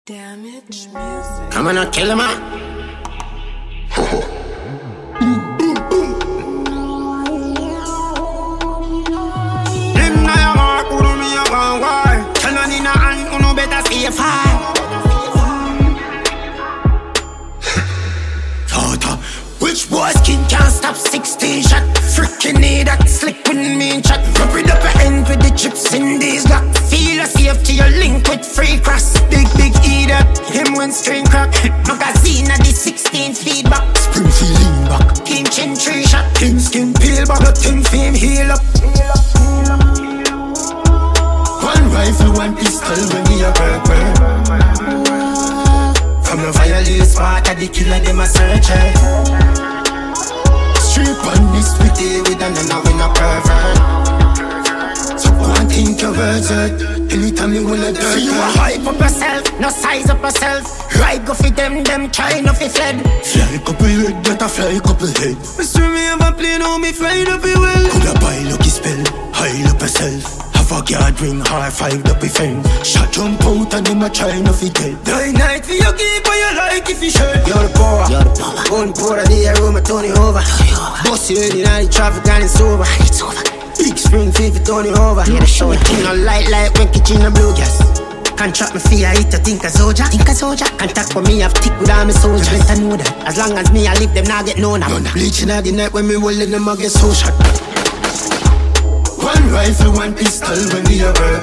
Damage music. Come on, kill him, man. Them na ya mark, uno me a one war. Turn on in a hand, uno better stay far. Thought, which boy skin can't stop 16 shot? Freaking need that slick with me chat. Rub it up your end with the chips in these lock. Feel a safety, your link with free cross. Big E that, him when string crack. Magazine at the 16 feedback. Spring feeling back. King chin tree shot. King skin peel back. Got him fame heal up. One rifle, one pistol when we a work. From the violate spot at the killer, them a search. Street on this pretty with a nana when a pervert. So one think your words hurt. Anytime you wanna dirt. So you a hype up yourself, no size up yourself. Right go for them try not fi fled. Fly couple head, that a fly couple head. Mr. me have a plane on me flying up it well. Coulda buy lucky spell, hide up yourself. Have a guard ring, high five up a friend. Shot jump out and them a try not fi dead. Die night for your keep what you like if you should. You're the power, gun pour the air room, turn it over. Boss you in the traffic and it's over. Big spring feet for turn it over. Yeah, the show it in a light like when kitchen a blue gas. Can't trap me fear, I eat a think a soldier. Can't talk for me, I've tick with all my soldiers. Better know that, as long as me I live them now get known. Bleaching at the night when me rolling them I get so shot. One rifle, one pistol when we a work.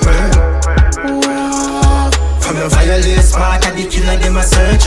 From the violate spot at the killer them a search.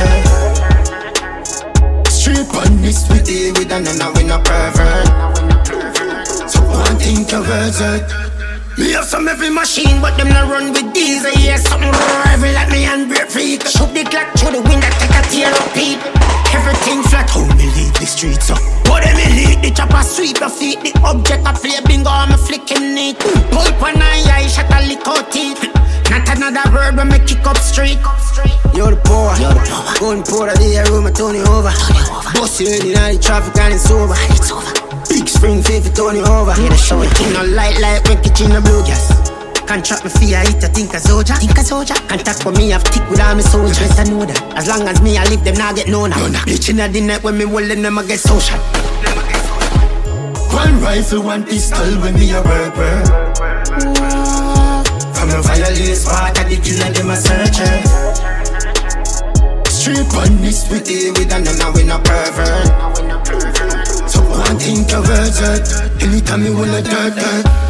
Street on this with the with a nana when a pervert. So one think your words hurt. Me have some heavy machine, but them not run with these. I hear something heavy like me and break freak. Shoot the clock through the window, take a tear up people. Everything flat, how me leave the streets up. But them me lead the chopper, sweep your feet. The object I play bingo, I'm flicking it. Pulp one eye, shot a lick out teeth. Not another word when me kick up street. You're the power, gun pour the air room, turn it over. Boss you in the traffic and it's over. Big spring feet for turn it over. Yeah, the show it in a light like when kitchen a blue gas. Can't trap me fear, I eat a think a soldier. Can't talk for me, I've tick with all my soldiers. Better know that, as long as me I live them now get known. Bleaching at the night when me holding them I get so shot. One rifle, one pistol when me a work. From the violate spot at the killer them a search. Street on this with a nana when a pervert. So one think your words hurt. Anytime you wanna dirt.